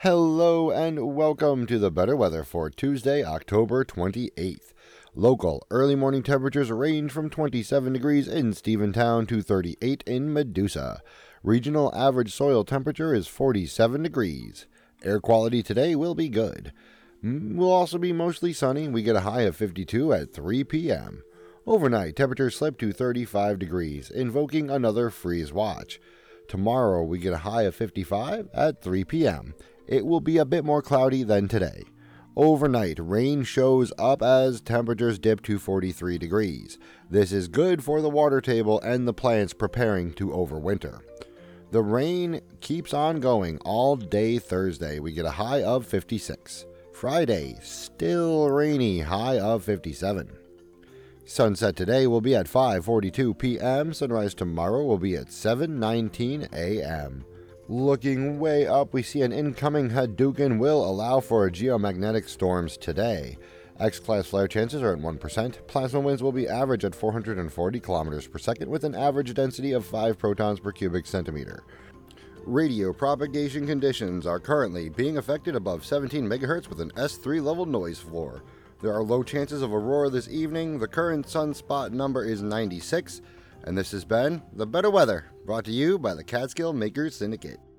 Hello and welcome to the better weather for Tuesday, October 28th. Local early morning temperatures range from 27 degrees in Stephentown to 38 in Medusa. Regional average soil temperature is 47 degrees. Air quality today will be good. Will also be mostly sunny. We get a high of 52 at 3 p.m. Overnight, temperatures slip to 35 degrees, invoking another freeze watch. Tomorrow, we get a high of 55 at 3 p.m. It will be a bit more cloudy than today. Overnight, rain shows up as temperatures dip to 43 degrees. This is good for the water table and the plants preparing to overwinter. The rain keeps on going all day Thursday. We get a high of 56. Friday, still rainy, high of 57. Sunset today will be at 5:42 p.m. Sunrise tomorrow will be at 7:19 a.m. Looking way up, we see an incoming Hadouken will allow for geomagnetic storms today. X-class flare chances are at 1%. Plasma winds will be average at 440 kilometers per second with an average density of 5 protons per cubic centimeter. Radio propagation conditions are currently being affected above 17 MHz with an S3 level noise floor. There are low chances of aurora this evening. The current sunspot number is 96. And this has been The Better Weather, brought to you by the Catskill Makers Syndicate.